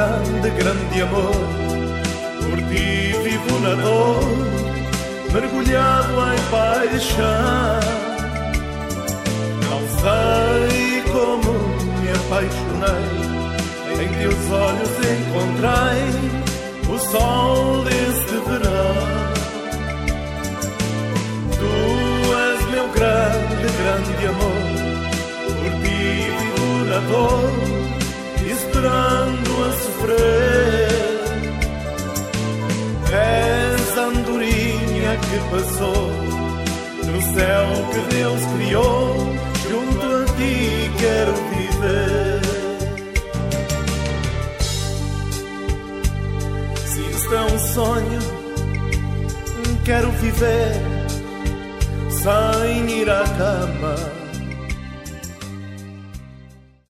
grande, grande amor. Por ti vivo na dor, mergulhado em paixão. Não sei como me apaixonei, em teus olhos encontrei o sol deste verão. Tu és meu grande, grande amor. Por ti vivo na dor, esperando a sofrer. És a andorinha que passou no céu que Deus criou. Junto a ti quero viver. Se isto é um sonho, quero viver sem ir à cama.